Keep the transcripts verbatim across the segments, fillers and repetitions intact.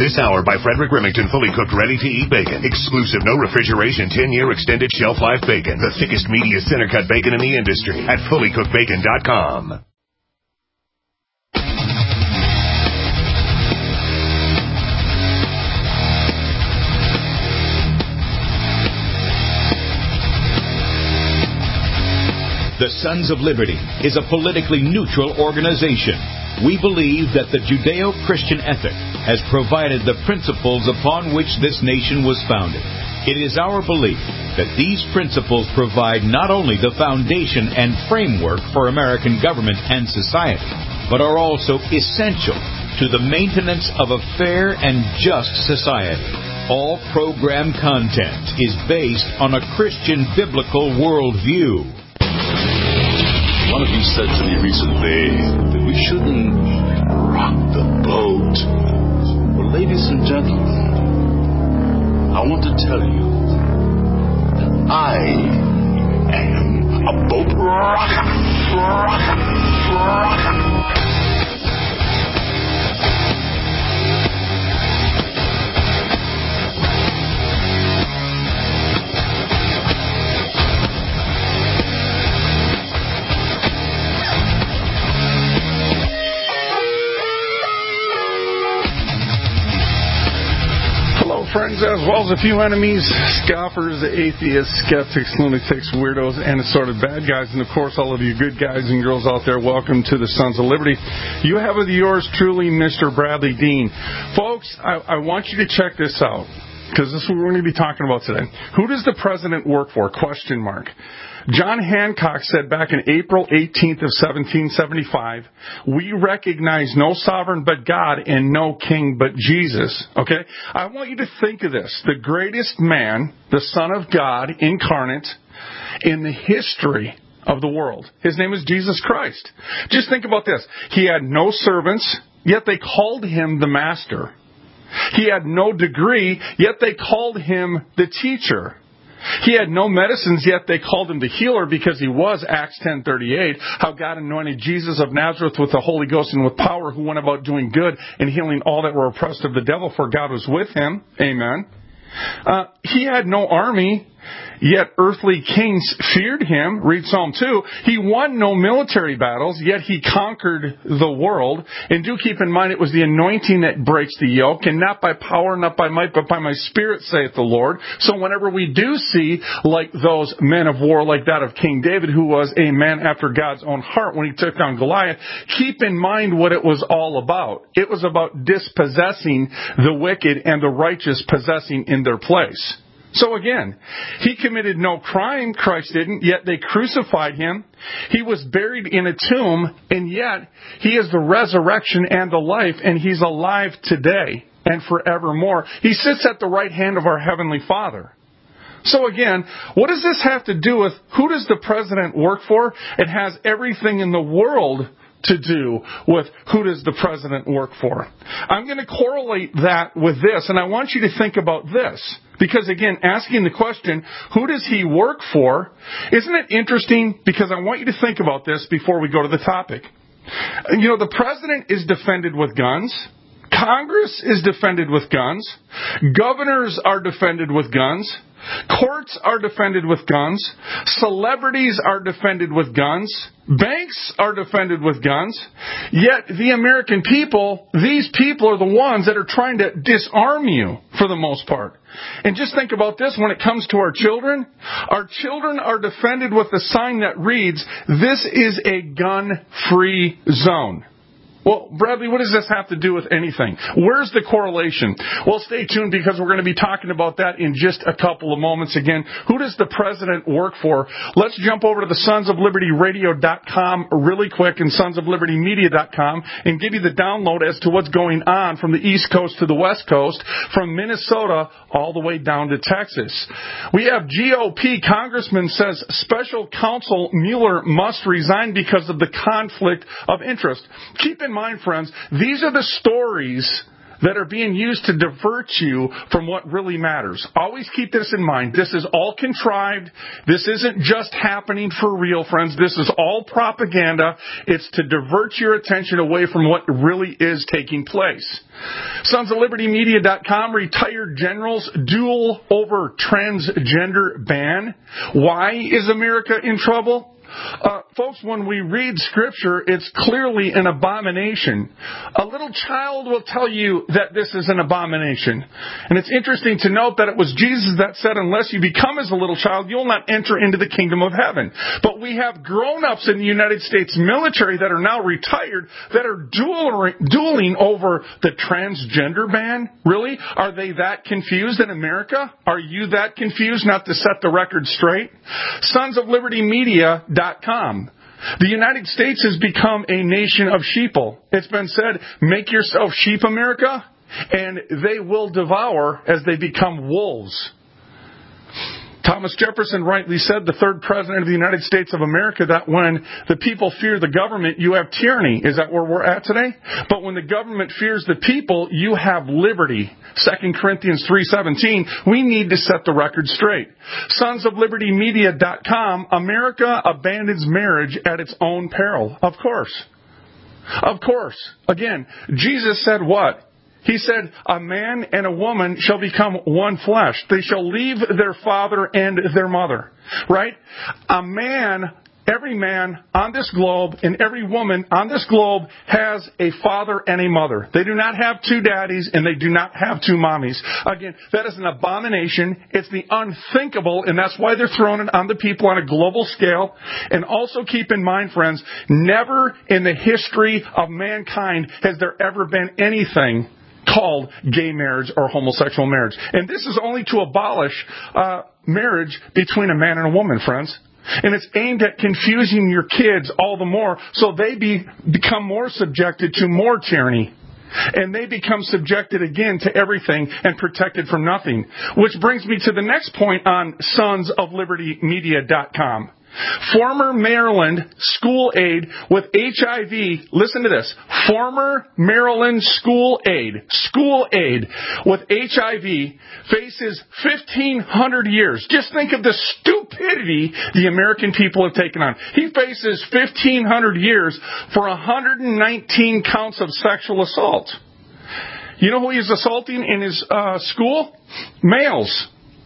This hour by Frederick Remington, fully cooked, ready-to-eat bacon. Exclusive, no refrigeration, ten-year extended shelf life bacon. The thickest, meatiest, center-cut bacon in the industry at fully cooked bacon dot com. The Sons of Liberty is a politically neutral organization. We believe that the Judeo-Christian ethic has provided the principles upon which this nation was founded. It is our belief that these principles provide not only the foundation and framework for American government and society, but are also essential to the maintenance of a fair and just society. All program content is based on a Christian biblical worldview. One of you said to me recently that we shouldn't rock the boat. Well, ladies and gentlemen, I want to tell you that I am a boat rocker. Rocker. Rocker. Friends, as well as a few enemies, scoffers, atheists, skeptics, lunatics, weirdos, and assorted bad guys, and of course all of you good guys and girls out there, welcome to the Sons of Liberty. You have with yours truly, Mister Bradley Dean. Folks, I, I want you to check this out, because this is what we're going to be talking about today. Who does the president work for? Question mark. John Hancock said back in April eighteenth of seventeen seventy-five, we recognize no sovereign but God and no king but Jesus. Okay? I want you to think of this. The greatest man, the Son of God incarnate in the history of the world. His name is Jesus Christ. Just think about this. He had no servants, yet they called him the master. He had no degree, yet they called him the teacher. He had no medicines, yet they called him the healer because he was, Acts ten thirty-eight, how God anointed Jesus of Nazareth with the Holy Ghost and with power, who went about doing good and healing all that were oppressed of the devil, for God was with him. Amen. Uh, he had no army, yet earthly kings feared him. Read Psalm two. He won no military battles, yet he conquered the world. And do keep in mind, it was the anointing that breaks the yoke, and not by power, not by might, but by my spirit, saith the Lord. So whenever we do see, like those men of war, like that of King David, who was a man after God's own heart when he took down Goliath, keep in mind what it was all about. It was about dispossessing the wicked and the righteous possessing in their place. So again, he committed no crime, Christ didn't, yet they crucified him. He was buried in a tomb, and yet he is the resurrection and the life, and he's alive today and forevermore. He sits at the right hand of our Heavenly Father. So again, what does this have to do with who does the president work for? It has everything in the world to do with who does the president work for. I'm going to correlate that with this, and I want you to think about this. Because again, asking the question, who does he work for? Isn't it interesting? Because I want you to think about this before we go to the topic. You know, the president is defended with guns. Congress is defended with guns. Governors are defended with guns. Courts are defended with guns. Celebrities are defended with guns. Banks are defended with guns. Yet the American people, these people are the ones that are trying to disarm you for the most part. And just think about this when it comes to our children. Our children are defended with a sign that reads, "This is a gun-free zone." Well, Bradley, what does this have to do with anything? Where's the correlation? Well, stay tuned because we're going to be talking about that in just a couple of moments. Again, who does the president work for? Let's jump over to the sons of liberty radio dot com really quick and sons of liberty media dot com and give you the download as to what's going on from the East Coast to the West Coast, from Minnesota all the way down to Texas. We have G O P Congressman says Special Counsel Mueller must resign because of the conflict of interest. Keep in mind, friends, these are the stories that are being used to divert you from what really matters. Always keep this in mind. This is all contrived. This isn't just happening for real, friends. This is all propaganda. It's to divert your attention away from what really is taking place. Sons of Liberty Media dot com, retired generals duel over transgender ban. Why is America in trouble? Uh, folks, when we read Scripture, it's clearly an abomination. A little child will tell you that this is an abomination. And it's interesting to note that it was Jesus that said, unless you become as a little child, you'll not enter into the kingdom of heaven. But we have grown-ups in the United States military that are now retired that are dueling, dueling over the transgender ban. Really? Are they that confused in America? Are you that confused? Not to set the record straight. Sons of Liberty Media dot com. The United States has become a nation of sheeple. It's been said, make yourself sheep, America, and they will devour as they become wolves. Thomas Jefferson rightly said, the third president of the United States of America, that when the people fear the government, you have tyranny. Is that where we're at today? But when the government fears the people, you have liberty. Second Corinthians three seventeen, we need to set the record straight. Sons of Liberty Media dot com, America abandons marriage at its own peril. Of course. Of course. Again, Jesus said what? He said, a man and a woman shall become one flesh. They shall leave their father and their mother. Right? A man, every man on this globe and every woman on this globe has a father and a mother. They do not have two daddies and they do not have two mommies. Again, that is an abomination. It's the unthinkable, and that's why they're throwing it on the people on a global scale. And also keep in mind, friends, never in the history of mankind has there ever been anything called gay marriage or homosexual marriage. And this is only to abolish uh, marriage between a man and a woman, friends. And it's aimed at confusing your kids all the more so they be, become more subjected to more tyranny. And they become subjected again to everything and protected from nothing. Which brings me to the next point on Sons of Liberty Media dot com. Former Maryland school aide with H I V, listen to this, former Maryland school aide, school aide with H I V faces fifteen hundred years. Just think of the stupidity the American people have taken on. He faces fifteen hundred years for one hundred nineteen counts of sexual assault. You know who he's assaulting in his uh, school? Males.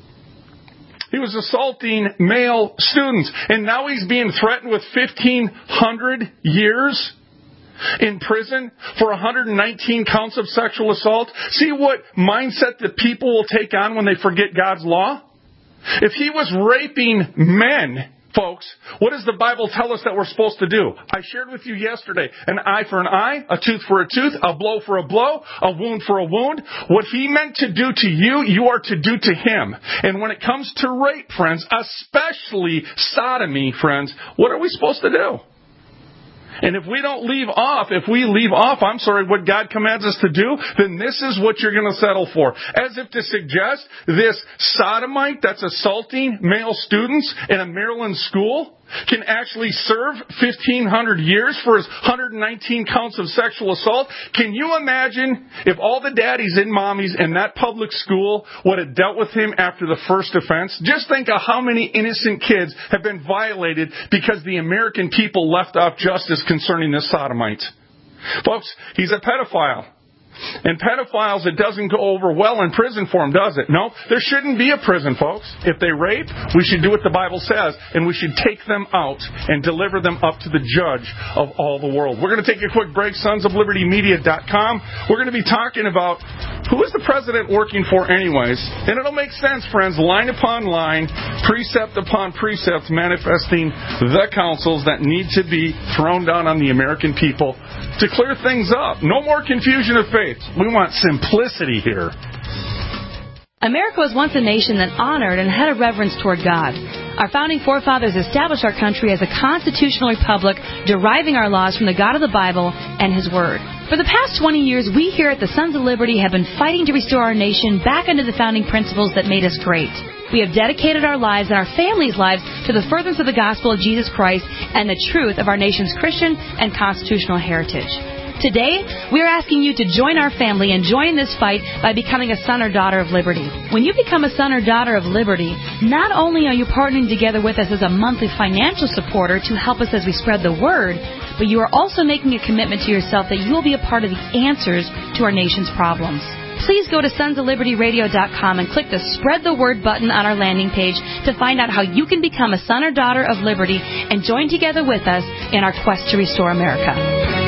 He was assaulting male students. And now he's being threatened with fifteen hundred years in prison for one hundred nineteen counts of sexual assault. See what mindset the people will take on when they forget God's law? If he was raping men, folks, what does the Bible tell us that we're supposed to do? I shared with you yesterday, an eye for an eye, a tooth for a tooth, a blow for a blow, a wound for a wound. What he meant to do to you, you are to do to him. And when it comes to rape, friends, especially sodomy, friends, what are we supposed to do? And if we don't leave off, if we leave off, I'm sorry, what God commands us to do, then this is what you're going to settle for. As if to suggest this sodomite that's assaulting male students in a Maryland school can actually serve fifteen hundred years for his one hundred nineteen counts of sexual assault. Can you imagine if all the daddies and mommies in that public school would have dealt with him after the first offense? Just think of how many innocent kids have been violated because the American people left off justice concerning this sodomite. Folks, he's a pedophile. And pedophiles, it doesn't go over well in prison for them, does it? No, there shouldn't be a prison, folks. If they rape, we should do what the Bible says, and we should take them out and deliver them up to the judge of all the world. We're going to take a quick break, Sons of Liberty Media dot com. We're going to be talking about who is the president working for anyways. And it'll make sense, friends, line upon line, precept upon precept, manifesting the counsels that need to be thrown down on the American people to clear things up. No more confusion of faith. We want simplicity here. America was once a nation that honored and had a reverence toward God. Our founding forefathers established our country as a constitutional republic, deriving our laws from the God of the Bible and His Word. For the past twenty years, we here at the Sons of Liberty have been fighting to restore our nation back under the founding principles that made us great. We have dedicated our lives and our families' lives to the furtherance of the gospel of Jesus Christ and the truth of our nation's Christian and constitutional heritage. Today, we are asking you to join our family and join this fight by becoming a son or daughter of liberty. When you become a son or daughter of liberty, not only are you partnering together with us as a monthly financial supporter to help us as we spread the word, but you are also making a commitment to yourself that you will be a part of the answers to our nation's problems. Please go to sons of liberty radio dot com and click the Spread the Word button on our landing page to find out how you can become a son or daughter of liberty and join together with us in our quest to restore America.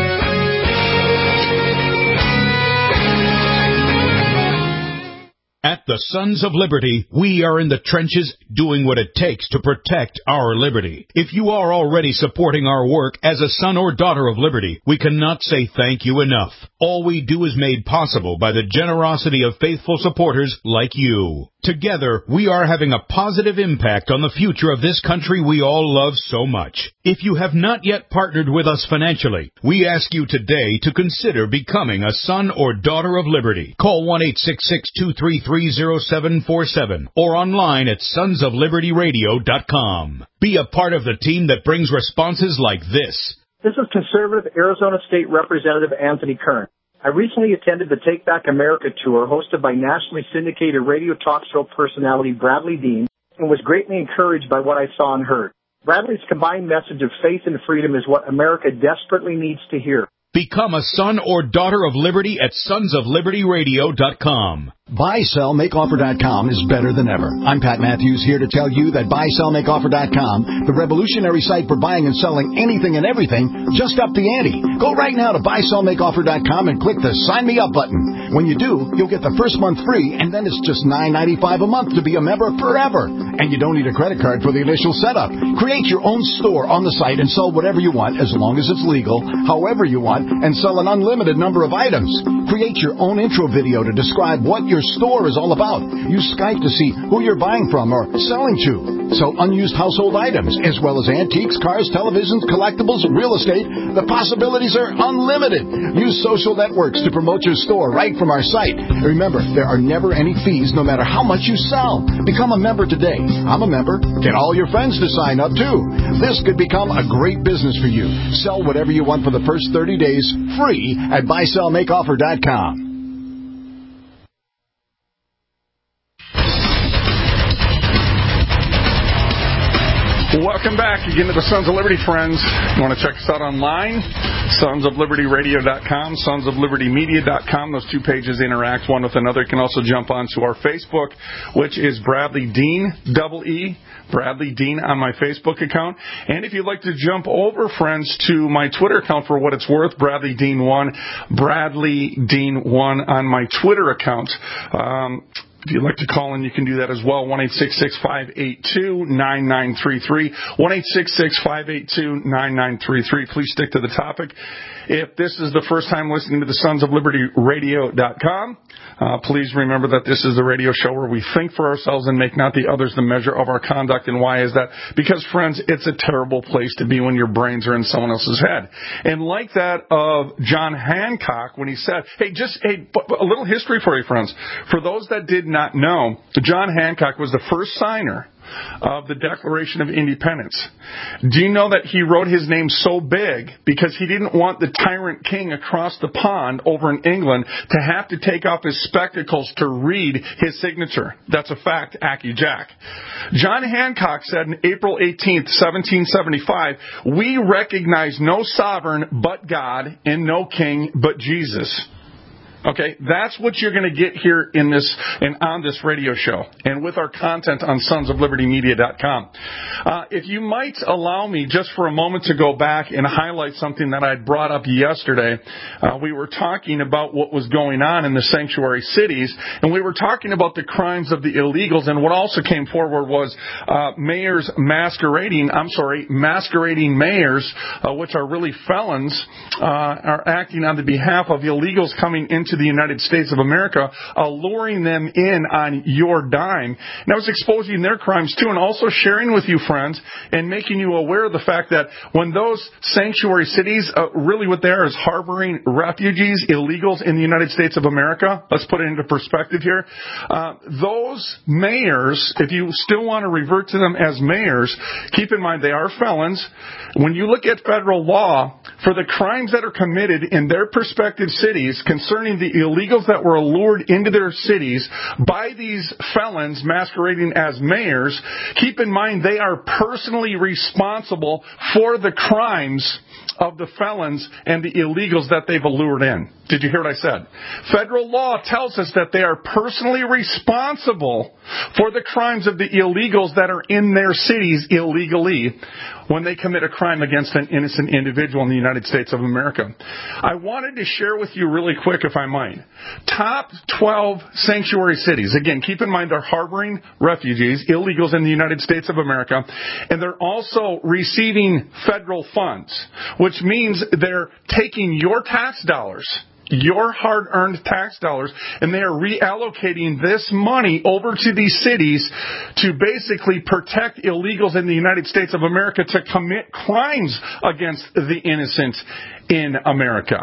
At the Sons of Liberty, we are in the trenches doing what it takes to protect our liberty. If you are already supporting our work as a son or daughter of liberty, we cannot say thank you enough. All we do is made possible by the generosity of faithful supporters like you. Together, we are having a positive impact on the future of this country we all love so much. If you have not yet partnered with us financially, we ask you today to consider becoming a son or daughter of liberty. Call one eight six six, two three three, zero seven four seven or online at sons of liberty radio dot com. Be a part of the team that brings responses like this. This is conservative Arizona State Representative Anthony Kern. I recently attended the Take Back America tour hosted by nationally syndicated radio talk show personality Bradley Dean and was greatly encouraged by what I saw and heard. Bradley's combined message of faith and freedom is what America desperately needs to hear. Become a son or daughter of liberty at sons of liberty radio dot com. buy sell make offer dot com is better than ever. I'm Pat Matthews here to tell you that buy sell make offer dot com, the revolutionary site for buying and selling anything and everything, just upped the ante. Go right now to buy sell make offer dot com and click the Sign Me Up button. When you do, you'll get the first month free, and then it's just nine ninety-five a month to be a member forever. And you don't need a credit card for the initial setup. Create your own store on the site and sell whatever you want as long as it's legal, however you want, and sell an unlimited number of items. Create your own intro video to describe what your store is all about. Use Skype to see who you're buying from or selling to. Sell unused household items, as well as antiques, cars, televisions, collectibles, real estate. The possibilities are unlimited. Use social networks to promote your store right from our site. Remember, there are never any fees no matter how much you sell. Become a member today. I'm a member. Get all your friends to sign up, too. This could become a great business for you. Sell whatever you want for the first thirty days free at buy sell make offer dot com. Welcome back again to the Sons of Liberty, friends. You want to check us out online? sons of liberty radio dot com, sons of liberty media dot com. Those two pages interact one with another. You can also jump onto our Facebook, which is Bradley Dean, double E, Bradley Dean on my Facebook account. And if you'd like to jump over, friends, to my Twitter account for what it's worth, Bradley Dean one, Bradley Dean one on my Twitter account. Um, If you'd like to call in, you can do that as well. one eight six six, five eight two, nine nine three three. one eight six six, five eight two, nine nine three three. Please stick to the topic. If this is the first time listening to the sons of liberty radio dot com, uh, please remember that this is the radio show where we think for ourselves and make not the others the measure of our conduct. And why is that? Because, friends, it's a terrible place to be when your brains are in someone else's head. And like that of John Hancock when he said, hey, just hey, a little history for you, friends. For those that did not know, John Hancock was the first signer of the Declaration of Independence. Do you know that he wrote his name so big because he didn't want the tyrant king across the pond over in England to have to take off his spectacles to read his signature? That's a fact, Acky Jack. John Hancock said on April eighteenth, seventeen seventy-five, we recognize no sovereign but God and no king but Jesus. Okay, that's what you're going to get here in this and on this radio show and with our content on sons of liberty media dot com. Uh, if you might allow me just for a moment to go back and highlight something that I brought up yesterday. Uh, we were talking about what was going on in the sanctuary cities, and we were talking about the crimes of the illegals, and what also came forward was uh, mayors masquerading, I'm sorry, masquerading mayors, uh, which are really felons, uh, are acting on the behalf of illegals coming into into the United States of America, alluring them in on your dime. And I was exposing their crimes too, and also sharing with you, friends, and making you aware of the fact that when those sanctuary cities, uh, really what they are is harboring refugees, illegals in the United States of America. Let's put it into perspective here. Uh, those mayors, if you still want to revert to them as mayors, keep in mind they are felons. When you look at federal law, for the crimes that are committed in their respective cities concerning the illegals that were allured into their cities by these felons masquerading as mayors, keep in mind they are personally responsible for the crimes of the felons and the illegals that they've allured in. Did you hear what I said? Federal law tells us that they are personally responsible for the crimes of the illegals that are in their cities illegally when they commit a crime against an innocent individual in the United States of America. I wanted to share with you really quick, if I might, top twelve sanctuary cities. Again, keep in mind they're harboring refugees, illegals in the United States of America, and they're also receiving federal funds, which means they're taking your tax dollars, your hard-earned tax dollars, and they are reallocating this money over to these cities to basically protect illegals in the United States of America to commit crimes against the innocent in America.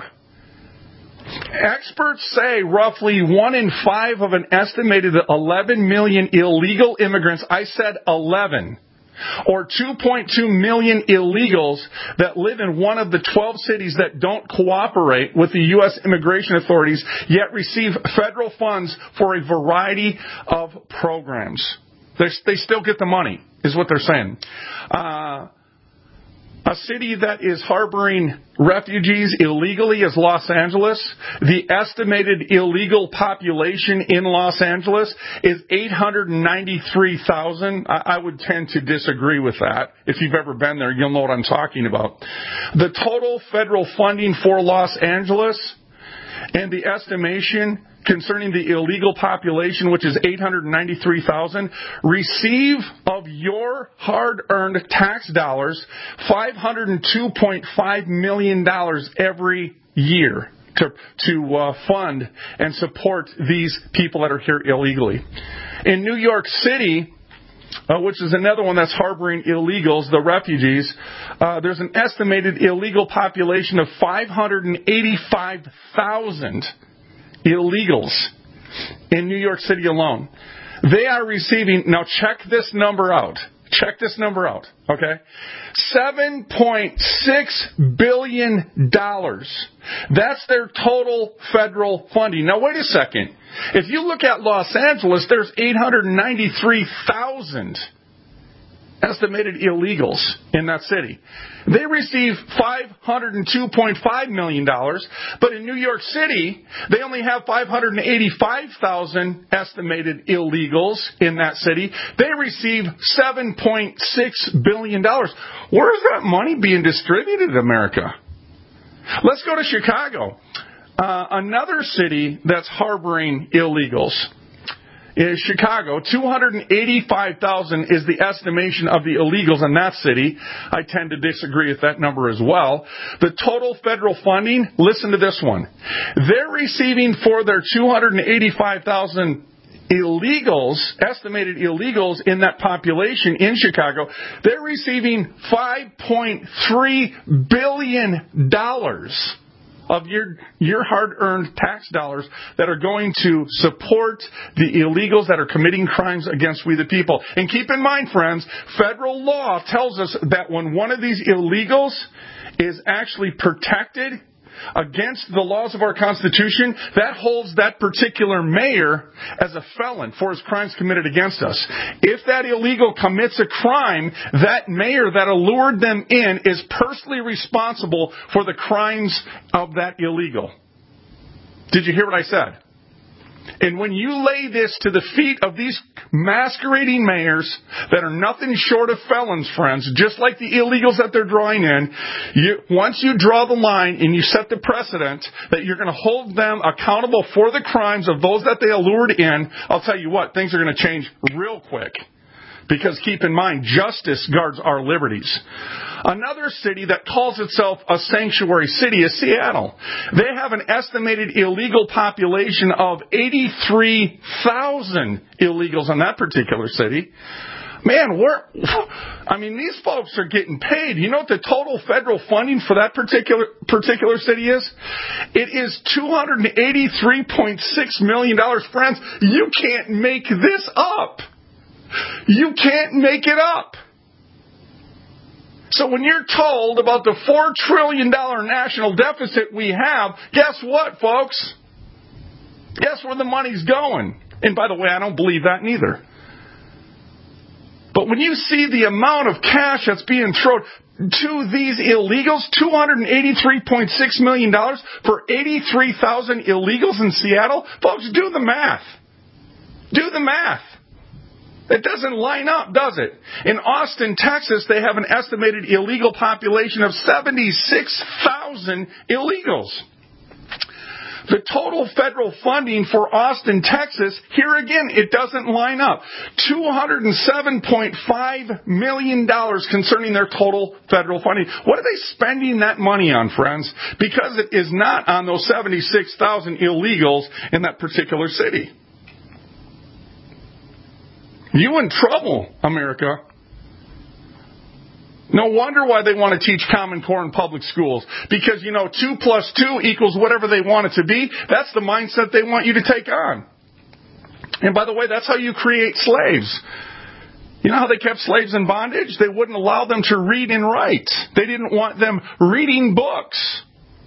Experts say roughly one in five of an estimated eleven million illegal immigrants, I said eleven, or two point two million illegals that live in one of the twelve cities that don't cooperate with the U S immigration authorities, yet receive federal funds for a variety of programs. They're, they still get the money, is what they're saying. Uh, a city that is harboring refugees illegally is Los Angeles. The estimated illegal population in Los Angeles is eight hundred ninety-three thousand. I, I would tend to disagree with that. If you've ever been there, you'll know what I'm talking about. The total federal funding for Los Angeles and the estimation concerning the illegal population, which is eight hundred ninety-three thousand, receive of your hard-earned tax dollars five hundred two point five million dollars every year to, to uh, fund and support these people that are here illegally. In New York City, Uh, which is another one that's harboring illegals, the refugees, uh, there's an estimated illegal population of five hundred eighty-five thousand illegals in New York City alone. They are receiving, now check this number out. Check this number out, okay? seven point six billion dollars. That's their total federal funding. Now, wait a second. If you look at Los Angeles, there's eight hundred ninety-three thousand estimated illegals in that city. They receive five hundred two point five million dollars, but in New York City, they only have five hundred eighty-five thousand estimated illegals in that city. They receive seven point six billion dollars. Where is that money being distributed in America? Let's go to Chicago, uh, another city that's harboring illegals. In Chicago, two hundred eighty-five thousand is the estimation of the illegals in that city. I tend to disagree with that number as well. The total federal funding, listen to this one. They're receiving for their two hundred eighty-five thousand illegals, estimated illegals in that population in Chicago, they're receiving five point three billion dollars of your your hard-earned tax dollars that are going to support the illegals that are committing crimes against we the people. And keep in mind, friends, federal law tells us that when one of these illegals is actually protected against the laws of our Constitution, that holds that particular mayor as a felon for his crimes committed against us. If that illegal commits a crime, that mayor that allured them in is personally responsible for the crimes of that illegal. Did you hear what I said? And when you lay this to the feet of these masquerading mayors that are nothing short of felons, friends, just like the illegals that they're drawing in, you, once you draw the line and you set the precedent that you're going to hold them accountable for the crimes of those that they allured in, I'll tell you what, things are going to change real quick. Because keep in mind, justice guards our liberties. Another city that calls itself a sanctuary city is Seattle. They have an estimated illegal population of eighty-three thousand illegals in that particular city. Man, we're, I mean, these folks are getting paid. You know what the total federal funding for that particular particular city is? It is two hundred eighty-three point six million dollars. Friends, you can't make this up. You can't make it up. So when you're told about the four trillion dollars national deficit we have, guess what, folks? Guess where the money's going? And by the way, I don't believe that neither. But when you see the amount of cash that's being thrown to these illegals, two hundred eighty-three point six million dollars for eighty-three thousand illegals in Seattle, folks, do the math. Do the math. It doesn't line up, does it? In Austin, Texas, they have an estimated illegal population of seventy-six thousand illegals. The total federal funding for Austin, Texas, here again, it doesn't line up. two hundred seven point five million dollars concerning their total federal funding. What are they spending that money on, friends? Because it is not on those seventy-six thousand illegals in that particular city. You in trouble, America. No wonder why they want to teach Common Core in public schools. Because, you know, two plus two equals whatever they want it to be. That's the mindset they want you to take on. And by the way, that's how you create slaves. You know how they kept slaves in bondage? They wouldn't allow them to read and write. They didn't want them reading books.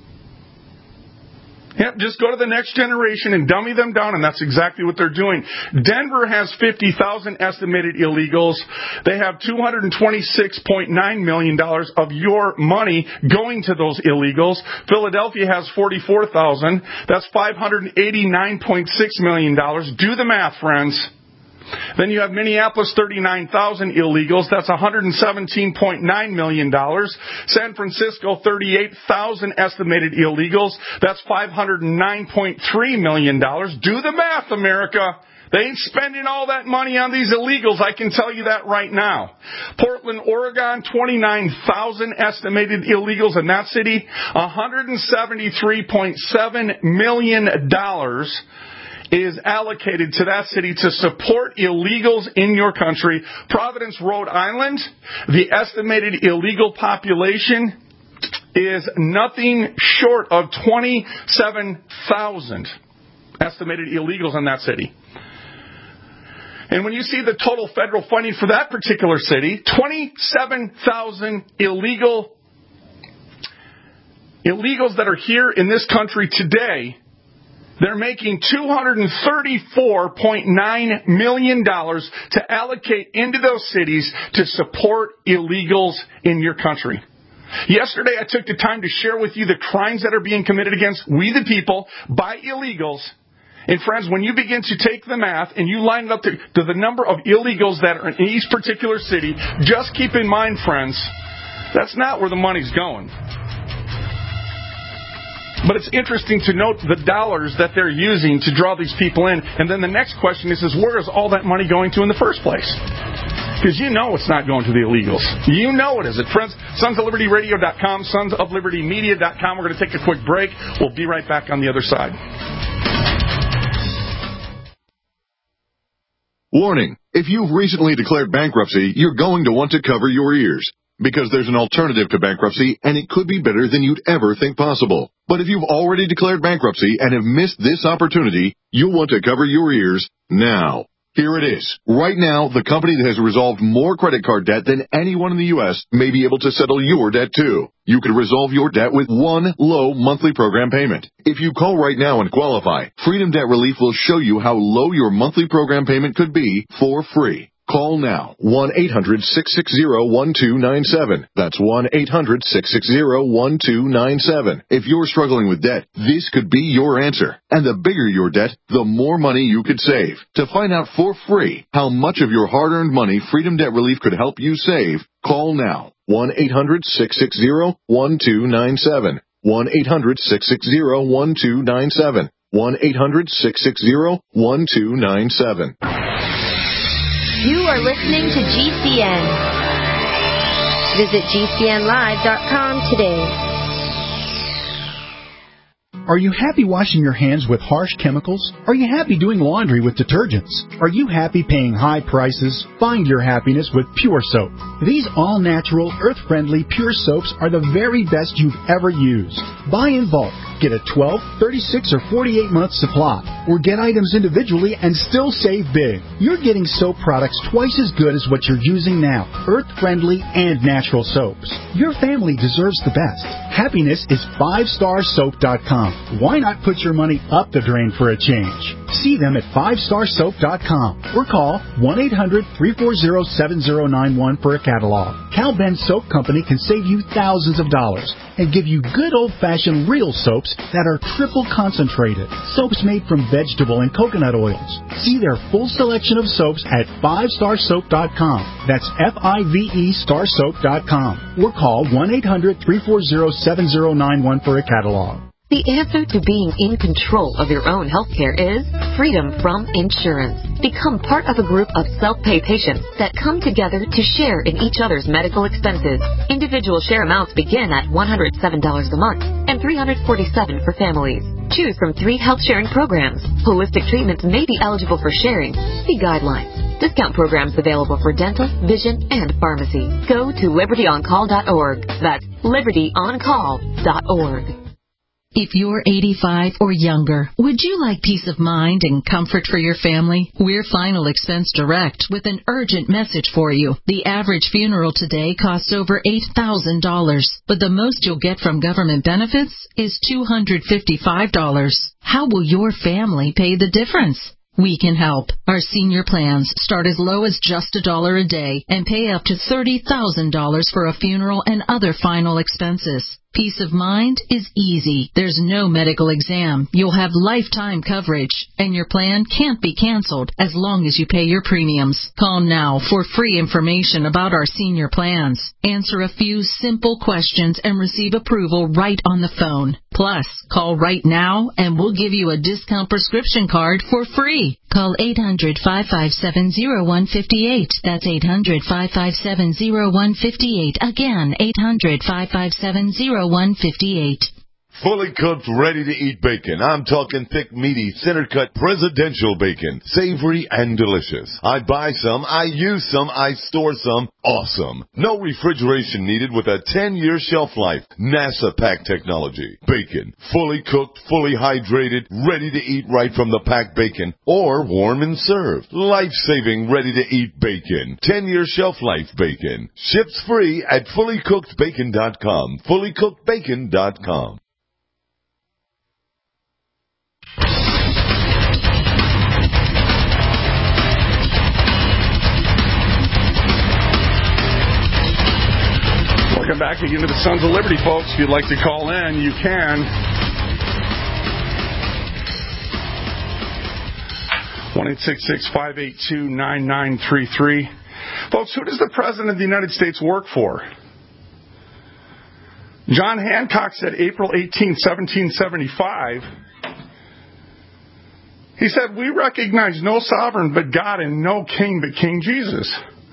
Yep, just go to the next generation and dummy them down, and that's exactly what they're doing. Denver has fifty thousand estimated illegals. They have two hundred twenty-six point nine million dollars of your money going to those illegals. Philadelphia has forty-four thousand. That's five hundred eighty-nine point six million dollars. Do the math, friends. Then you have Minneapolis, thirty-nine thousand illegals. That's one hundred seventeen point nine million dollars. San Francisco, thirty-eight thousand estimated illegals. That's five hundred nine point three million dollars. Do the math, America. They ain't spending all that money on these illegals, I can tell you that right now. Portland, Oregon, twenty-nine thousand estimated illegals in that city. one hundred seventy-three point seven million dollars is allocated to that city to support illegals in your country. Providence, Rhode Island, the estimated illegal population is nothing short of twenty-seven thousand estimated illegals in that city. And when you see the total federal funding for that particular city, twenty-seven thousand illegal illegals that are here in this country today, they're making two hundred thirty-four point nine million dollars to allocate into those cities to support illegals in your country. Yesterday, I took the time to share with you the crimes that are being committed against we the people by illegals. And friends, when you begin to take the math and you line it up to, to the number of illegals that are in each particular city, just keep in mind, friends, that's not where the money's going. But it's interesting to note the dollars that they're using to draw these people in. And then the next question is, is where is all that money going to in the first place? Because you know it's not going to the illegals. You know it isn't. Friends, sons of liberty radio dot com, sons of liberty media dot com. We're going to take a quick break. We'll be right back on the other side. Warning. If you've recently declared bankruptcy, you're going to want to cover your ears. Because there's an alternative to bankruptcy, and it could be better than you'd ever think possible. But if you've already declared bankruptcy and have missed this opportunity, you'll want to cover your ears now. Here it is. Right now, the company that has resolved more credit card debt than anyone in the U S may be able to settle your debt too. You could resolve your debt with one low monthly program payment. If you call right now and qualify, Freedom Debt Relief will show you how low your monthly program payment could be for free. Call now, one eight hundred six six zero one two nine seven. That's one eight hundred six six zero one two nine seven. If you're struggling with debt, this could be your answer. And the bigger your debt, the more money you could save. To find out for free how much of your hard-earned money Freedom Debt Relief could help you save, call now, one eight hundred six six zero one two nine seven. one eight hundred six six zero one two nine seven. one eight hundred six six zero one two nine seven. You are listening to G C N. Visit G C N live dot com today. Are you happy washing your hands with harsh chemicals? Are you happy doing laundry with detergents? Are you happy paying high prices? Find your happiness with Pure Soap. These all-natural, earth-friendly Pure Soaps are the very best you've ever used. Buy in bulk. Get a twelve, thirty-six, or forty-eight month supply. Or get items individually and still save big. You're getting soap products twice as good as what you're using now. Earth-friendly and natural soaps. Your family deserves the best. Happiness is five star soap dot com. Why not put your money up the drain for a change? See them at five star soap dot com or call one eight hundred, three four zero, seven zero nine one for a catalog. Cal Ben Soap Company can save you thousands of dollars and give you good old-fashioned real soaps that are triple concentrated. Soaps made from vegetable and coconut oils. See their full selection of soaps at five star soap dot com. That's F I V E star soap dot com. Or call one eight hundred, three four zero, seven zero nine one for a catalog. The answer to being in control of your own health care is freedom from insurance. Become part of a group of self-pay patients that come together to share in each other's medical expenses. Individual share amounts begin at one hundred seven dollars a month and three hundred forty-seven dollars for families. Choose from three health sharing programs. Holistic treatments may be eligible for sharing. See guidelines. Discount programs available for dental, vision, and pharmacy. Go to liberty on call dot org. That's liberty on call dot org. If you're eighty-five or younger, would you like peace of mind and comfort for your family? We're Final Expense Direct with an urgent message for you. The average funeral today costs over eight thousand dollars, but the most you'll get from government benefits is two hundred fifty-five dollars. How will your family pay the difference? We can help. Our senior plans start as low as just a dollar a day and pay up to thirty thousand dollars for a funeral and other final expenses. Peace of mind is easy. There's no medical exam. You'll have lifetime coverage, and your plan can't be canceled as long as you pay your premiums. Call now for free information about our senior plans. Answer a few simple questions and receive approval right on the phone. Plus, call right now and we'll give you a discount prescription card for free. Call eight hundred, five five seven, zero one five eight. That's eight hundred, five five seven, zero one five eight. Again, eight hundred, five five seven, zero one five eight. Fully cooked, ready-to-eat bacon. I'm talking thick, meaty, center-cut presidential bacon. Savory and delicious. I buy some, I use some, I store some. Awesome. No refrigeration needed with a ten-year shelf life. NASA pack technology. Bacon. Fully cooked, fully hydrated, ready to eat right from the packed bacon. Or warm and served. Life-saving, ready-to-eat bacon. ten-year shelf life bacon. Ships free at fully cooked bacon dot com. fully cooked bacon dot com. Welcome back again to the Sons of Liberty, folks. If you'd like to call in, you can. one eight six six, five eight two, nine nine three three. Folks, who does the President of the United States work for? John Hancock said April eighteenth, seventeen seventy-five. He said, "We recognize no sovereign but God and no king but King Jesus."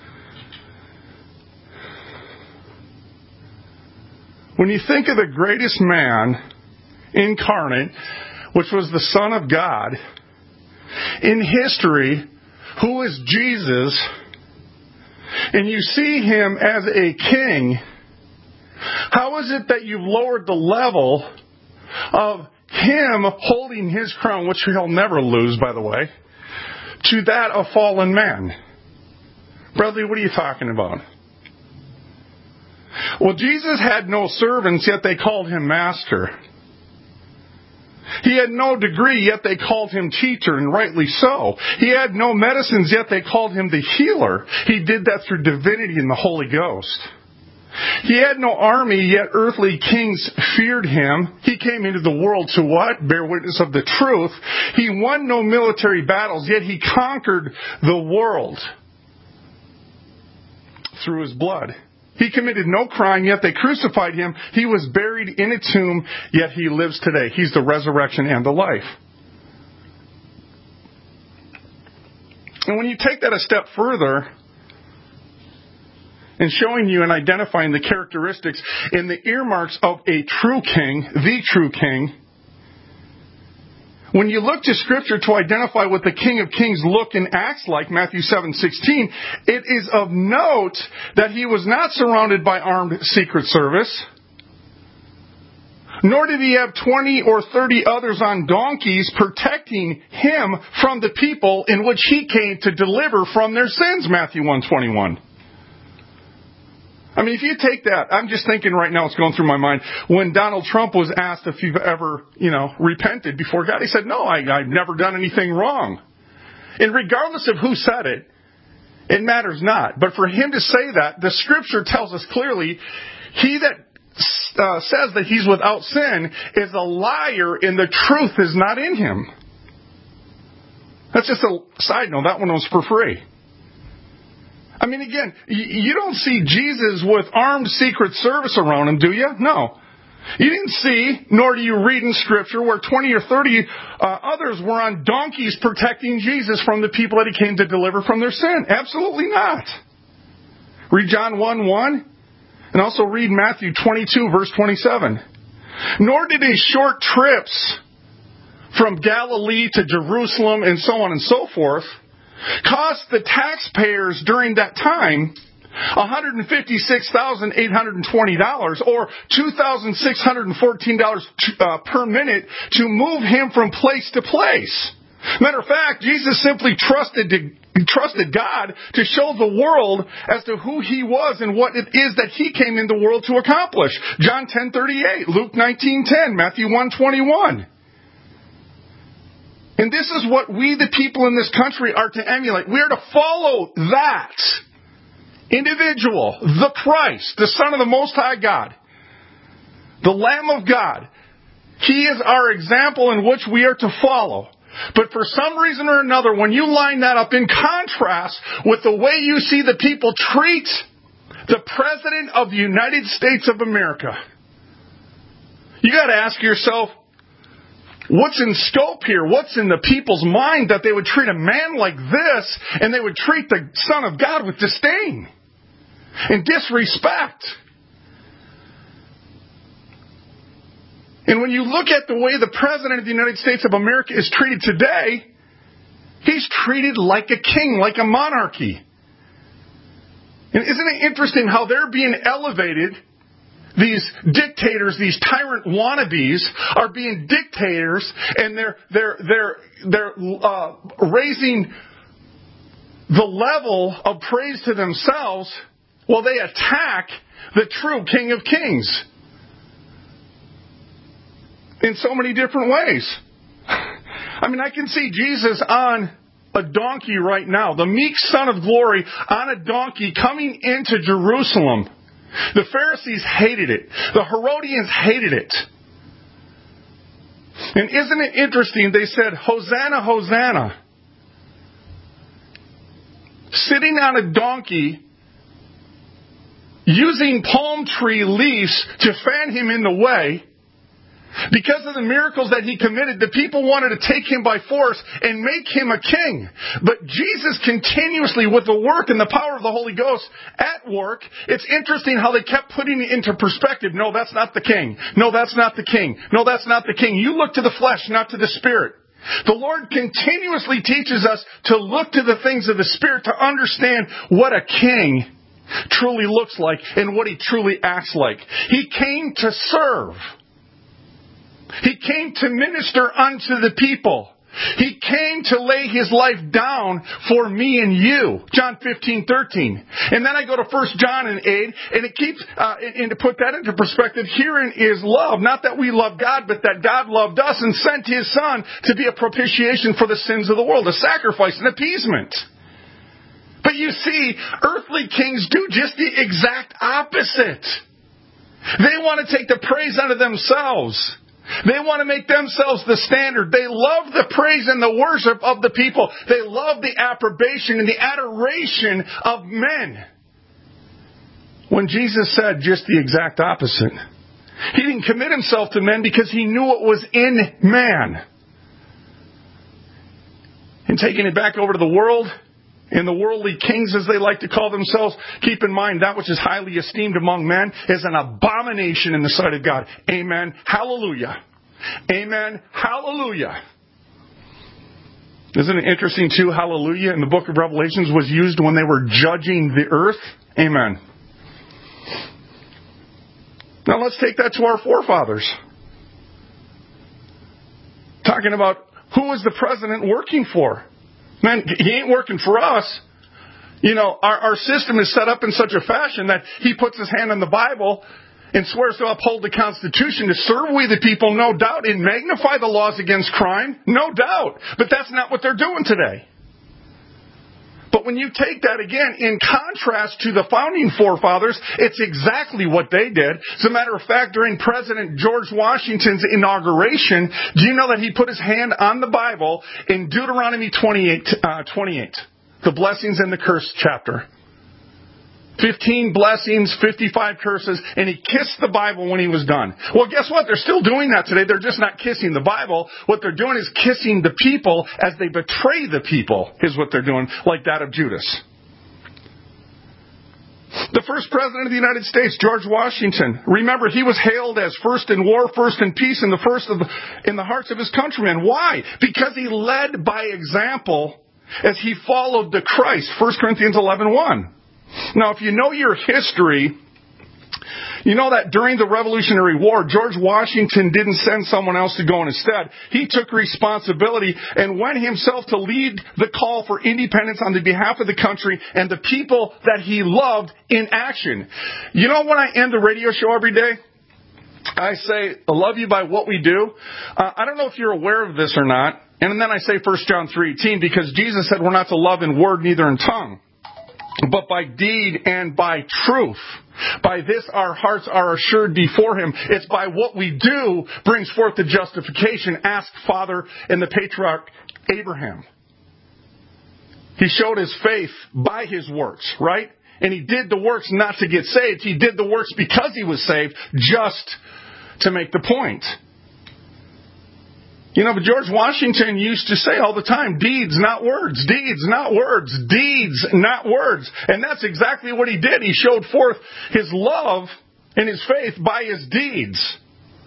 When you think of the greatest man incarnate, which was the Son of God, in history, who is Jesus, and you see him as a king, how is it that you've lowered the level of him holding his crown, which he'll never lose, by the way, to that of fallen man? Bradley, what are you talking about? Well, Jesus had no servants, yet they called him master. He had no degree, yet they called him teacher, and rightly so. He had no medicines, yet they called him the healer. He did that through divinity and the Holy Ghost. He had no army, yet earthly kings feared him. He came into the world to what? Bear witness of the truth. He won no military battles, yet he conquered the world through his blood. He committed no crime, yet they crucified him. He was buried in a tomb, yet he lives today. He's the resurrection and the life. And when you take that a step further, in showing you and identifying the characteristics and the earmarks of a true king, the true king, when you look to Scripture to identify what the King of Kings look and acts like, Matthew seven sixteen, it is of note that he was not surrounded by armed Secret Service, nor did he have twenty or thirty others on donkeys protecting him from the people in which he came to deliver from their sins, Matthew one twenty-one. I mean, if you take that, I'm just thinking right now, it's going through my mind, when Donald Trump was asked if you've ever, you know, repented before God, he said, no, I, I've never done anything wrong. And regardless of who said it, it matters not. But for him to say that, the Scripture tells us clearly, he that uh, says that he's without sin is a liar and the truth is not in him. That's just a side note. That one was for free. I mean, again, you don't see Jesus with armed Secret Service around him, do you? No. You didn't see, nor do you read in Scripture, where twenty or thirty uh, others were on donkeys protecting Jesus from the people that he came to deliver from their sin. Absolutely not. Read John one one, and also read Matthew twenty-two, verse twenty-seven. Nor did his short trips from Galilee to Jerusalem and so on and so forth cost the taxpayers during that time one hundred fifty-six thousand eight hundred twenty dollars or two thousand six hundred fourteen dollars uh, per minute to move him from place to place. Matter of fact, Jesus simply trusted to, trusted God to show the world as to who he was and what it is that he came in the world to accomplish. John ten thirty-eight, Luke nineteen ten, Matthew one twenty-one. And this is what we, the people in this country, are to emulate. We are to follow that individual, the Christ, the Son of the Most High God, the Lamb of God. He is our example in which we are to follow. But for some reason or another, when you line that up in contrast with the way you see the people treat the President of the United States of America, you got to ask yourself, what's in scope here? What's in the people's mind that they would treat a man like this and they would treat the Son of God with disdain and disrespect? And when you look at the way the President of the United States of America is treated today, he's treated like a king, like a monarchy. And isn't it interesting how they're being elevated? These dictators, these tyrant wannabes, are being dictators, and they're they're they're they're uh, raising the level of praise to themselves while they attack the true King of Kings in so many different ways. I mean, I can see Jesus on a donkey right now, the meek Son of Glory on a donkey coming into Jerusalem. The Pharisees hated it. The Herodians hated it. And isn't it interesting? They said, Hosanna, Hosanna. Sitting on a donkey, using palm tree leaves to fan him in the way. Because of the miracles that he committed, the people wanted to take him by force and make him a king. But Jesus continuously, with the work and the power of the Holy Ghost at work, it's interesting how they kept putting it into perspective. No, that's not the king. No, that's not the king. No, that's not the king. You look to the flesh, not to the Spirit. The Lord continuously teaches us to look to the things of the Spirit to understand what a king truly looks like and what he truly acts like. He came to serve. He came to minister unto the people. He came to lay his life down for me and you. John fifteen thirteen. And then I go to First John and eight, and it keeps, uh, and to put that into perspective, herein is love. Not that we love God, but that God loved us and sent his Son to be a propitiation for the sins of the world, a sacrifice, an appeasement. But you see, earthly kings do just the exact opposite. They want to take the praise unto themselves. They want to make themselves the standard. They love the praise and the worship of the people. They love the approbation and the adoration of men. When Jesus said just the exact opposite. He didn't commit himself to men because he knew what was in man. And taking it back over to the world, And the worldly kings, as they like to call themselves, keep in mind that which is highly esteemed among men is an abomination in the sight of God. Amen. Hallelujah. Amen. Hallelujah. Isn't it interesting, too, hallelujah, in the book of Revelations was used when they were judging the earth? Amen. Now let's take that to our forefathers. Talking about who is the president working for? Man, he ain't working for us. You know, our, our system is set up in such a fashion that he puts his hand on the Bible and swears to uphold the Constitution to serve we the people, no doubt, and magnify the laws against crime, no doubt. But that's not what they're doing today. But when you take that again in contrast to the founding forefathers, it's exactly what they did. As a matter of fact, during President George Washington's inauguration, do you know that he put his hand on the Bible in Deuteronomy twenty-eight, uh, twenty-eight, the blessings and the curse chapter? Fifteen blessings, fifty-five curses, and he kissed the Bible when he was done. Well, guess what? They're still doing that today. They're just not kissing the Bible. What they're doing is kissing the people as they betray the people, is what they're doing, like that of Judas. The first president of the United States, George Washington, remember, he was hailed as first in war, first in peace, and the first of the, in the hearts of his countrymen. Why? Because he led by example as he followed the Christ. First Corinthians eleven one. Now, if you know your history, you know that during the Revolutionary War, George Washington didn't send someone else to go in instead. He took responsibility and went himself to lead the call for independence on the behalf of the country and the people that he loved in action. You know, when I end the radio show every day, I say, I love you by what we do. Uh, I don't know if you're aware of this or not. And then I say First John three eighteen, because Jesus said we're not to love in word, neither in tongue, but by deed and by truth. By this our hearts are assured before Him. It's by what we do brings forth the justification. Ask Father and the patriarch Abraham. He showed his faith by his works, right? And he did the works not to get saved. He did the works because he was saved, just to make the point. You know, but George Washington used to say all the time, deeds, not words, deeds, not words, deeds, not words. And that's exactly what he did. He showed forth his love and his faith by his deeds.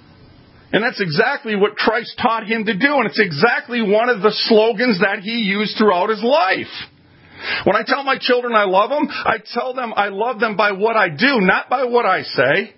And that's exactly what Christ taught him to do. And it's exactly one of the slogans that he used throughout his life. When I tell my children I love them, I tell them I love them by what I do, not by what I say.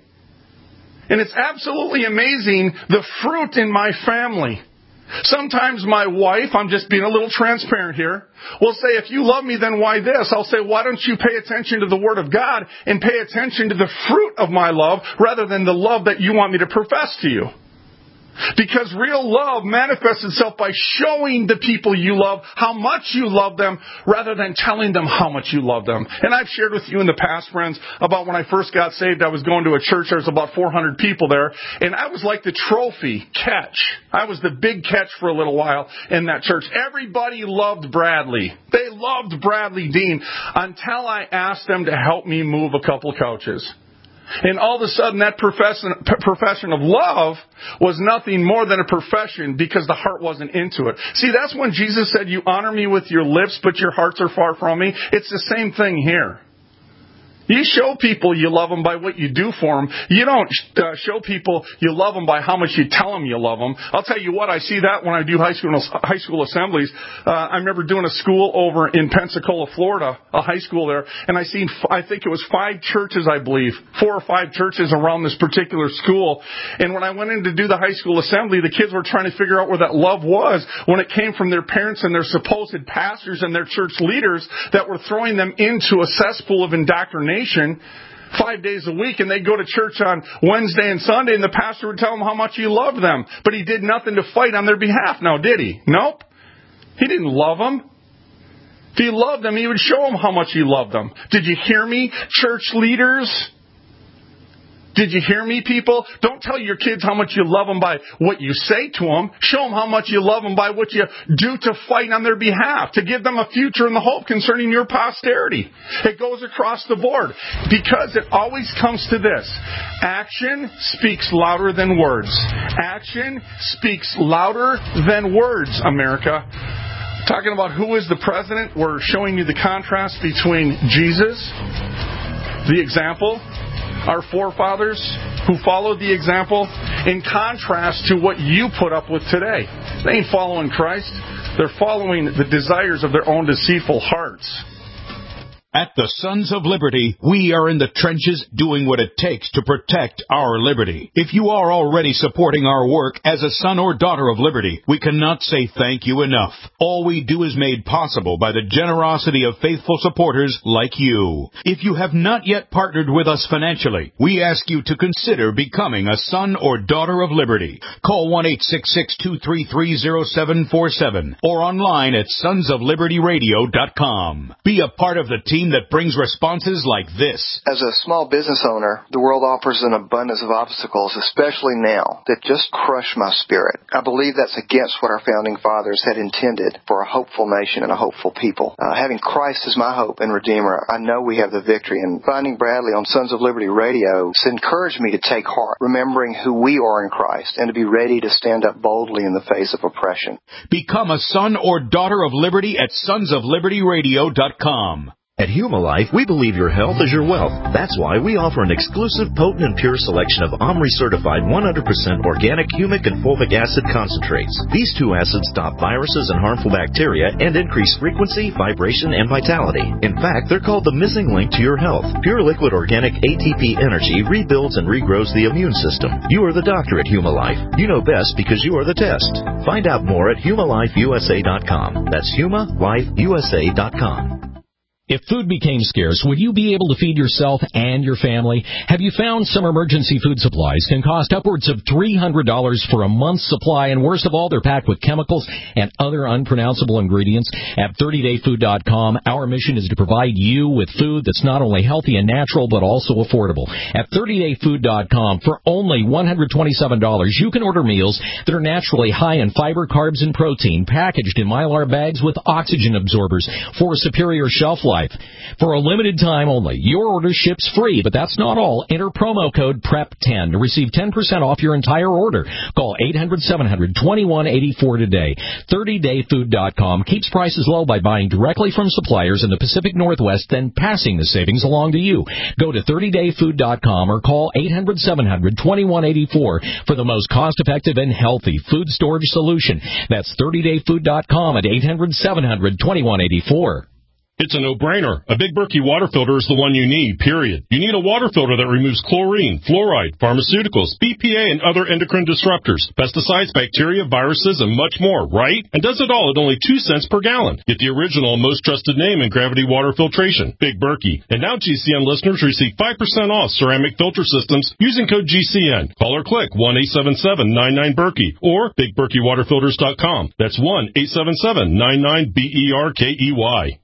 And it's absolutely amazing the fruit in my family. Sometimes my wife, I'm just being a little transparent here, will say, if you love me, then why this? I'll say, why don't you pay attention to the Word of God and pay attention to the fruit of my love rather than the love that you want me to profess to you? Because real love manifests itself by showing the people you love how much you love them rather than telling them how much you love them. And I've shared with you in the past, friends, about when I first got saved, I was going to a church, there was about four hundred people there, and I was like the trophy catch. I was the big catch for a little while in that church. Everybody loved Bradley. They loved Bradley Dean until I asked them to help me move a couple couches. And all of a sudden, that profession, profession of love was nothing more than a profession because the heart wasn't into it. See, that's when Jesus said, you honor me with your lips, but your hearts are far from me. It's the same thing here. You show people you love them by what you do for them. You don't uh, show people you love them by how much you tell them you love them. I'll tell you what, I see that when I do high school high school assemblies. Uh, I remember doing a school over in Pensacola, Florida, a high school there, and I seen, I think it was five churches, I believe, four or five churches around this particular school. And when I went in to do the high school assembly, the kids were trying to figure out where that love was when it came from their parents and their supposed pastors and their church leaders that were throwing them into a cesspool of indoctrination five days a week, and they'd go to church on Wednesday and Sunday, and the pastor would tell them how much he loved them. But he did nothing to fight on their behalf now, did he? Nope. He didn't love them. If he loved them, he would show them how much he loved them. Did you hear me, church leaders? Did you hear me, people? Don't tell your kids how much you love them by what you say to them. Show them how much you love them by what you do to fight on their behalf, to give them a future and the hope concerning your posterity. It goes across the board because it always comes to this. Action speaks louder than words. Action speaks louder than words, America. Talking about who is the president, we're showing you the contrast between Jesus, the example, our forefathers who followed the example, in contrast to what you put up with today. They ain't following Christ. They're following the desires of their own deceitful hearts. At the Sons of Liberty, we are in the trenches doing what it takes to protect our liberty. If you are already supporting our work as a son or daughter of liberty, we cannot say thank you enough. All we do is made possible by the generosity of faithful supporters like you. If you have not yet partnered with us financially, we ask you to consider becoming a son or daughter of liberty. Call one eight six six, two three three, zero seven four seven or online at sons of liberty radio dot com. Be a part of the team that brings responses like this. As a small business owner, the world offers an abundance of obstacles, especially now, that just crush my spirit. I believe that's against what our founding fathers had intended for a hopeful nation and a hopeful people. Uh, having Christ as my hope and Redeemer, I know we have the victory. And finding Bradley on Sons of Liberty Radio has encouraged me to take heart, remembering who we are in Christ, and to be ready to stand up boldly in the face of oppression. Become a son or daughter of liberty at sons of liberty radio dot com. At Humalife, we believe your health is your wealth. That's why we offer an exclusive, potent, and pure selection of OMRI-certified one hundred percent organic humic and fulvic acid concentrates. These two acids stop viruses and harmful bacteria and increase frequency, vibration, and vitality. In fact, they're called the missing link to your health. Pure liquid organic A T P energy rebuilds and regrows the immune system. You are the doctor at Humalife. You know best because you are the test. Find out more at Humalife U S A dot com. That's Humalife U S A dot com. If food became scarce, would you be able to feed yourself and your family? Have you found some emergency food supplies can cost upwards of three hundred dollars for a month's supply, and worst of all, they're packed with chemicals and other unpronounceable ingredients? At thirty day food dot com, our mission is to provide you with food that's not only healthy and natural, but also affordable. At thirty day food dot com, for only one hundred twenty-seven dollars, you can order meals that are naturally high in fiber, carbs, and protein, packaged in Mylar bags with oxygen absorbers for superior shelf life. For a limited time only, your order ships free, but that's not all. Enter promo code P R E P ten to receive ten percent off your entire order. Call eight hundred, seven hundred, twenty-one eighty-four today. thirty day food dot com keeps prices low by buying directly from suppliers in the Pacific Northwest, then passing the savings along to you. Go to thirty day food dot com or call eight hundred, seven hundred, twenty-one eighty-four for the most cost-effective and healthy food storage solution. That's thirty day food dot com at eight hundred, seven hundred, twenty-one eighty-four. It's a no-brainer. A Big Berkey water filter is the one you need, period. You need a water filter that removes chlorine, fluoride, pharmaceuticals, B P A, and other endocrine disruptors, pesticides, bacteria, viruses, and much more, right? And does it all at only two cents per gallon. Get the original and most trusted name in gravity water filtration, Big Berkey. And now G C N listeners receive five percent off ceramic filter systems using code G C N. Call or click one eight seven seven, nine nine, Berkey or big berkey water filters dot com. That's one eight seven seven, nine nine, B E R K E Y.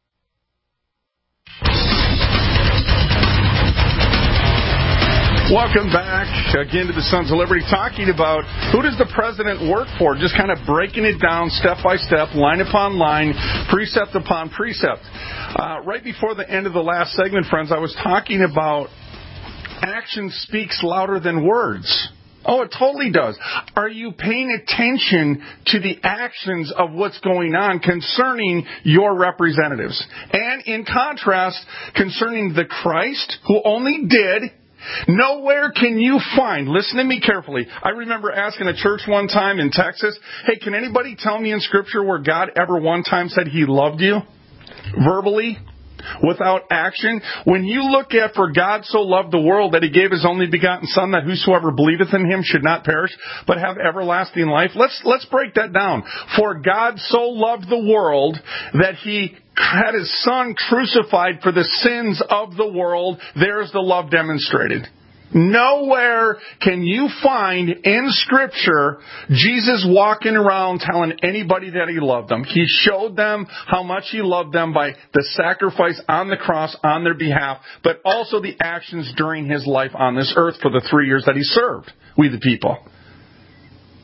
Welcome back again to the Sons of Liberty, talking about who does the president work for, just kind of breaking it down step by step, line upon line, precept upon precept. Uh, right before the end of the last segment, friends, I was talking about action speaks louder than words. Oh, it totally does. Are you paying attention to the actions of what's going on concerning your representatives? And in contrast, concerning the Christ who only did, nowhere can you find, listen to me carefully, I remember asking a church one time in Texas, hey, can anybody tell me in Scripture where God ever one time said He loved you? Verbally? Without action? When you look at, for God so loved the world that He gave His only begotten Son, that whosoever believeth in Him should not perish, but have everlasting life. Let's, let's break that down. For God so loved the world that He had His Son crucified for the sins of the world. There's the love demonstrated. Nowhere can you find in Scripture Jesus walking around telling anybody that He loved them. He showed them how much He loved them by the sacrifice on the cross on their behalf, but also the actions during His life on this earth for the three years that He served we the people.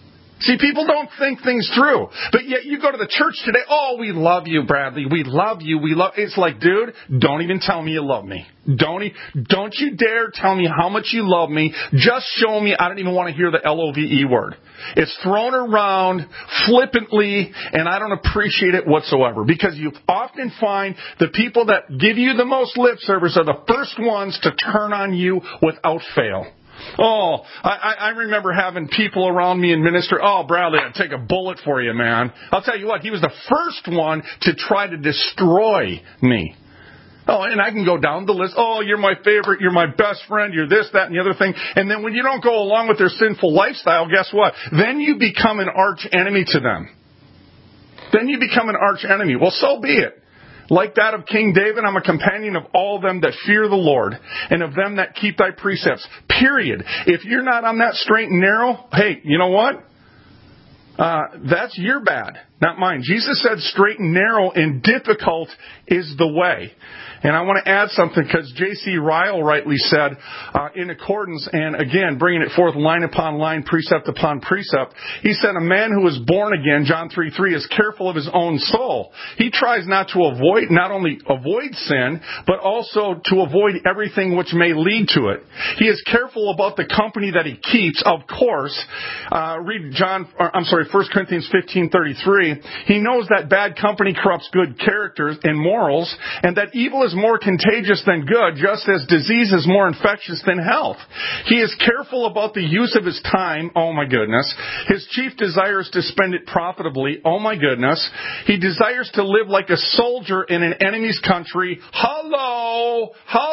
See, people don't think things through. But yet you go to the church today, oh, we love you, Bradley. We love you. We love. It's like, dude, don't even tell me you love me. Don't, e- don't you dare tell me how much you love me. Just show me. I don't even want to hear the L O V E word. It's thrown around flippantly, and I don't appreciate it whatsoever. Because you often find the people that give you the most lip service are the first ones to turn on you without fail. Oh, I, I remember having people around me in ministry. Oh, Bradley, I'd take a bullet for you, man. I'll tell you what, he was the first one to try to destroy me. Oh, and I can go down the list. Oh, you're my favorite. You're my best friend. You're this, that, and the other thing. And then when you don't go along with their sinful lifestyle, guess what? Then you become an arch enemy to them. Then you become an arch enemy. Well, so be it. Like that of King David, I'm a companion of all them that fear the Lord, and of them that keep thy precepts. Period. If you're not on that straight and narrow, hey, you know what? Uh, that's your bad, not mine. Jesus said straight and narrow and difficult is the way. And I want to add something because J C Ryle rightly said, uh, in accordance, and again, bringing it forth line upon line, precept upon precept, he said, a man who is born again, John three three, is careful of his own soul. He tries not to avoid, not only avoid sin, but also to avoid everything which may lead to it. He is careful about the company that he keeps, of course. Uh, read John, or, I'm sorry, First Corinthians fifteen thirty-three. He knows that bad company corrupts good character and morals, and that evil is more contagious than good, just as disease is more infectious than health. He is careful about the use of his time. Oh my goodness. His chief desire is to spend it profitably. Oh my goodness. He desires to live like a soldier in an enemy's country. Hello!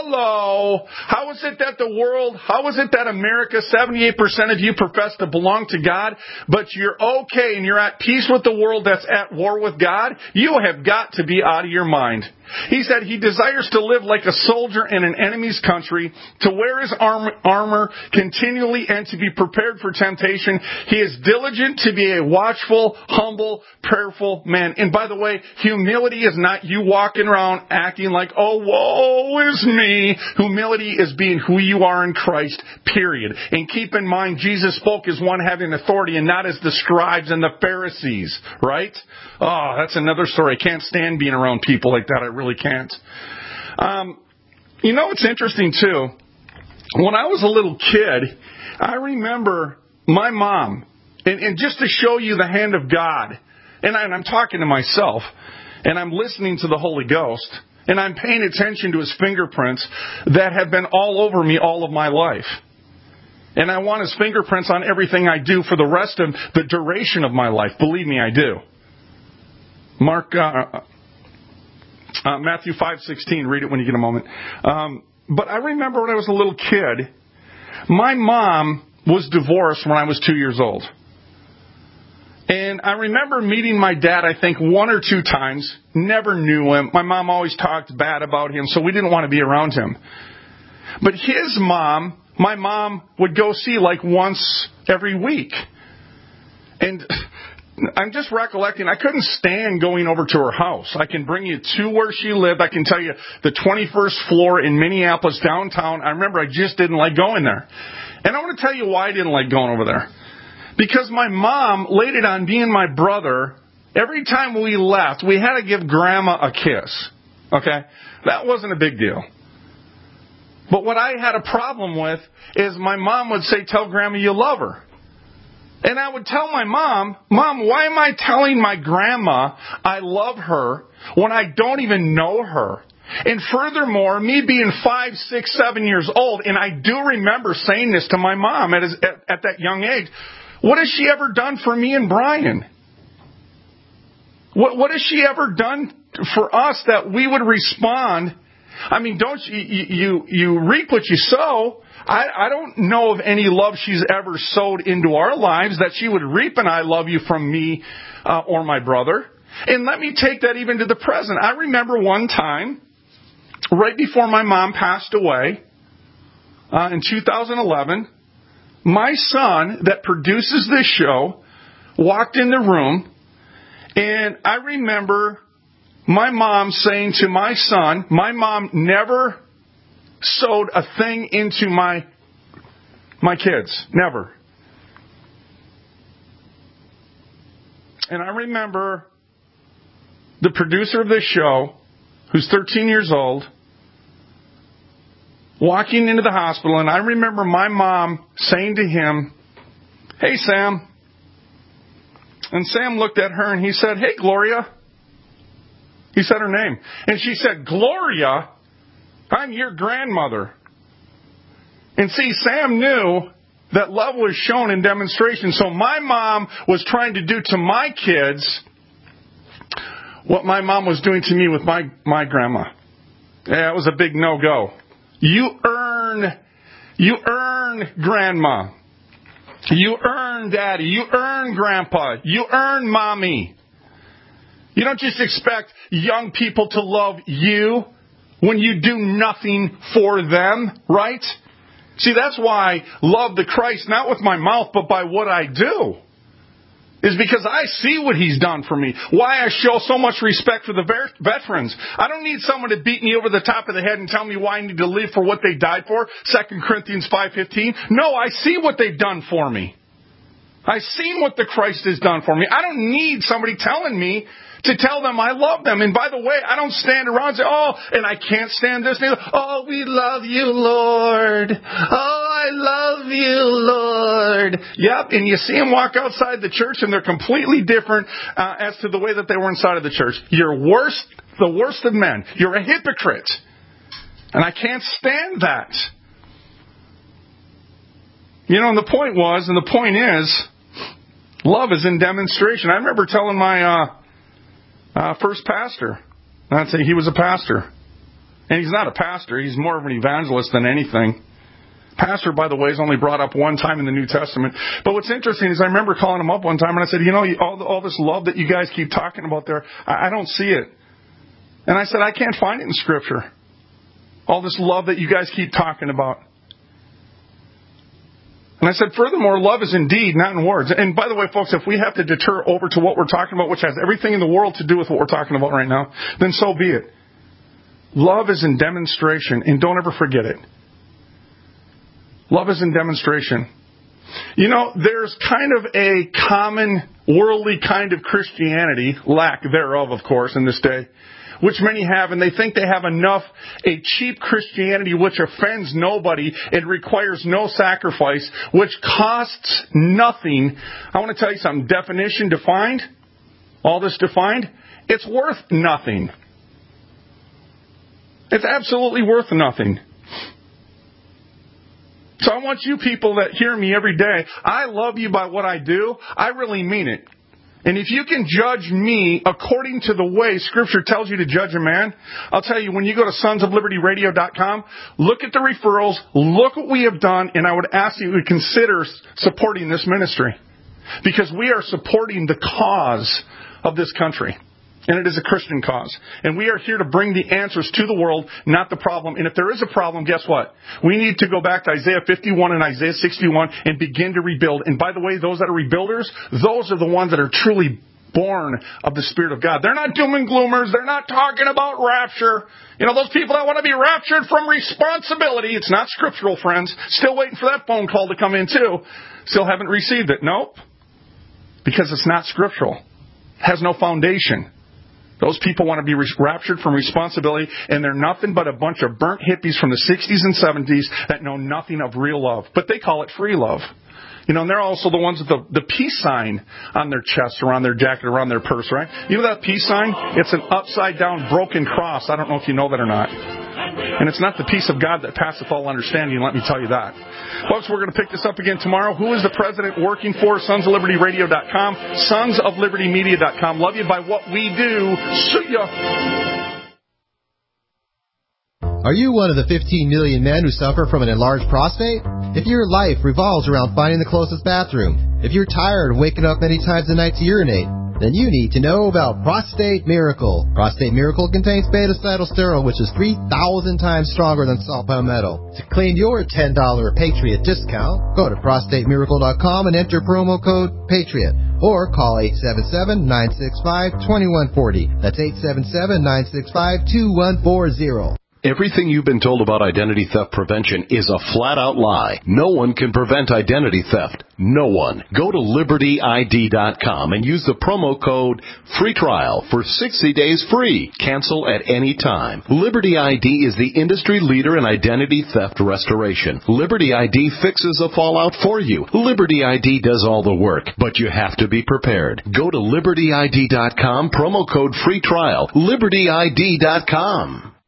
Hello! How is it that the world, how is it that America, seventy-eight percent of you profess to belong to God, but you're okay and you're at peace with the world that's at war with God? You have got to be out of your mind. He said he desires to live like a soldier in an enemy's country, to wear his arm, armor continually and to be prepared for temptation. He is diligent to be a watchful, humble, prayerful man. And by the way, humility is not you walking around acting like, oh, woe is me. Humility is being who you are in Christ, period. And keep in mind, Jesus spoke as one having authority and not as the scribes and the Pharisees, right? Oh, that's another story. I can't stand being around people like that. I really can't. Um, you know, it's interesting, too. When I was a little kid, I remember my mom, and, and just to show you the hand of God, and, I, and I'm talking to myself, and I'm listening to the Holy Ghost, and I'm paying attention to His fingerprints that have been all over me all of my life. And I want His fingerprints on everything I do for the rest of the duration of my life. Believe me, I do. Mark, uh, uh, Matthew five sixteen. Read it when you get a moment. Um, but I remember when I was a little kid, my mom was divorced when I was two years old. And I remember meeting my dad, I think, one or two times. Never knew him. My mom always talked bad about him, so we didn't want to be around him. But his mom, my mom, would go see like once every week. And I'm just recollecting, I couldn't stand going over to her house. I can bring you to where she lived. I can tell you the twenty-first floor in Minneapolis downtown. I remember I just didn't like going there. And I want to tell you why I didn't like going over there. Because my mom laid it on me and my brother. Every time we left, we had to give Grandma a kiss. Okay? That wasn't a big deal. But what I had a problem with is my mom would say, tell Grandma you love her. And I would tell my mom, Mom, why am I telling my grandma I love her when I don't even know her? And furthermore, me being five, six, seven years old, and I do remember saying this to my mom at, at, at that young age, what has she ever done for me and Brian? What, what has she ever done for us that we would respond? I mean, don't you, you, you, you reap what you sow. I, I don't know of any love she's ever sowed into our lives that she would reap an I love you from me uh, or my brother. And let me take that even to the present. I remember one time, right before my mom passed away, uh, in two thousand eleven, my son that produces this show walked in the room, and I remember my mom saying to my son, my mom never sowed a thing into my my kids. Never. And I remember the producer of this show, who's thirteen years old, walking into the hospital, and I remember my mom saying to him, "Hey, Sam." And Sam looked at her and he said, "Hey, Gloria." He said her name. And she said, "Gloria, I'm your grandmother." And see, Sam knew that love was shown in demonstration. So my mom was trying to do to my kids what my mom was doing to me with my, my grandma. Yeah, it was a big no-go. You earn, you earn grandma. You earn daddy. You earn grandpa. You earn mommy. You don't just expect young people to love you when you do nothing for them, right? See, that's why I love the Christ, not with my mouth, but by what I do. Is because I see what He's done for me. Why I show so much respect for the veterans. I don't need someone to beat me over the top of the head and tell me why I need to live for what they died for. Second Corinthians five fifteen. No, I see what they've done for me. I've seen what the Christ has done for me. I don't need somebody telling me to tell them I love them. And by the way, I don't stand around and say, "Oh, and I can't stand this." "Oh, we love you, Lord. Oh, I love you, Lord." Yep, and you see them walk outside the church and they're completely different uh, as to the way that they were inside of the church. You're worst, the worst of men. You're a hypocrite. And I can't stand that. You know, and the point was, and the point is, love is in demonstration. I remember telling my uh, uh, first pastor, I'd say he was a pastor. And he's not a pastor. He's more of an evangelist than anything. Pastor, by the way, is only brought up one time in the New Testament. But what's interesting is I remember calling him up one time and I said, "You know, all, the, all this love that you guys keep talking about there, I, I don't see it." And I said, "I can't find it in Scripture. All this love that you guys keep talking about." And I said, furthermore, love is in deed, not in words. And by the way, folks, if we have to deter over to what we're talking about, which has everything in the world to do with what we're talking about right now, then so be it. Love is in demonstration, and don't ever forget it. Love is in demonstration. You know, there's kind of a common worldly kind of Christianity, lack thereof, of course, in this day, which many have, and they think they have enough, a cheap Christianity which offends nobody, it requires no sacrifice, which costs nothing. I want to tell you something. Definition defined, all this defined, it's worth nothing. It's absolutely worth nothing. So I want you people that hear me every day, I love you by what I do. I really mean it. And if you can judge me according to the way Scripture tells you to judge a man, I'll tell you, when you go to sons of liberty radio dot com, look at the referrals, look what we have done, and I would ask you to consider supporting this ministry. Because we are supporting the cause of this country. And it is a Christian cause. And we are here to bring the answers to the world, not the problem. And if there is a problem, guess what? We need to go back to Isaiah fifty-one and Isaiah sixty-one and begin to rebuild. And by the way, those that are rebuilders, those are the ones that are truly born of the Spirit of God. They're not doom and gloomers. They're not talking about rapture. You know, those people that want to be raptured from responsibility. It's not scriptural, friends. Still waiting for that phone call to come in, too. Still haven't received it. Nope. Because it's not scriptural. It has no foundation. Those people want to be raptured from responsibility, and they're nothing but a bunch of burnt hippies from the sixties and seventies that know nothing of real love. But they call it free love. You know, and they're also the ones with the, the peace sign on their chest or on their jacket or on their purse, right? You know that peace sign? It's an upside-down broken cross. I don't know if you know that or not. And it's not the peace of God that passeth all understanding, let me tell you that. Folks, we're going to pick this up again tomorrow. Who is the president working for? sons of liberty radio dot com, sons of liberty media dot com. Love you by what we do. See ya. Are you one of the fifteen million men who suffer from an enlarged prostate? If your life revolves around finding the closest bathroom, if you're tired of waking up many times a night to urinate, then you need to know about Prostate Miracle. Prostate Miracle contains beta-cytosterol, which is three thousand times stronger than saw palmetto. To claim your ten dollars Patriot discount, go to prostate miracle dot com and enter promo code PATRIOT. Or call eight seven seven, nine six five, two one four zero. That's eight seven seven, nine six five, two one four zero. Everything you've been told about identity theft prevention is a flat-out lie. No one can prevent identity theft. No one. Go to Liberty I D dot com and use the promo code FREE TRIAL for sixty days free. Cancel at any time. Liberty I D is the industry leader in identity theft restoration. Liberty I D fixes the fallout for you. Liberty I D does all the work, but you have to be prepared. Go to Liberty I D dot com, promo code FREE TRIAL. Liberty I D dot com.